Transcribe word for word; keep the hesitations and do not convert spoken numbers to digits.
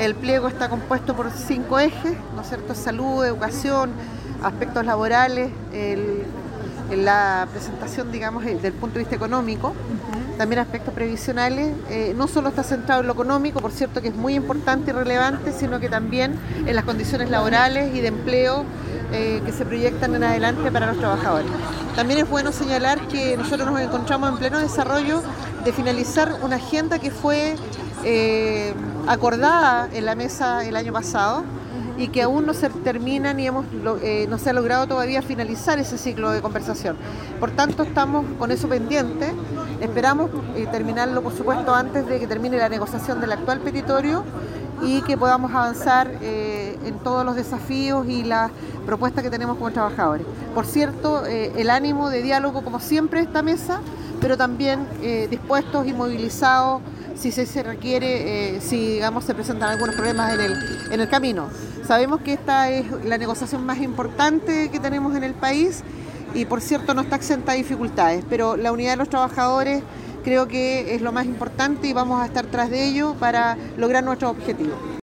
El pliego está compuesto por cinco ejes, ¿no es cierto? Salud, educación, aspectos laborales, el, la presentación, digamos, del punto de vista económico, uh-huh. También aspectos previsionales. Eh, no solo está centrado en lo económico, por cierto que es muy importante y relevante, sino que también en las condiciones laborales y de empleo eh, que se proyectan en adelante para los trabajadores. También es bueno señalar que nosotros nos encontramos en pleno desarrollo de finalizar una agenda que fue eh, acordada en la mesa el año pasado y que aún no se termina ni hemos, eh, no se ha logrado todavía finalizar ese ciclo de conversación. Por tanto, estamos con eso pendiente. Esperamos eh, terminarlo, por supuesto, antes de que termine la negociación del actual petitorio y que podamos avanzar eh, en todos los desafíos y las propuestas que tenemos como trabajadores. Por cierto, eh, el ánimo de diálogo, como siempre, esta mesa, pero también eh, dispuestos y movilizados si se, se requiere, eh, si digamos se presentan algunos problemas en el, en el camino. Sabemos que esta es la negociación más importante que tenemos en el país y por cierto no está exenta de dificultades, pero la unidad de los trabajadores creo que es lo más importante y vamos a estar tras de ello para lograr nuestros objetivos.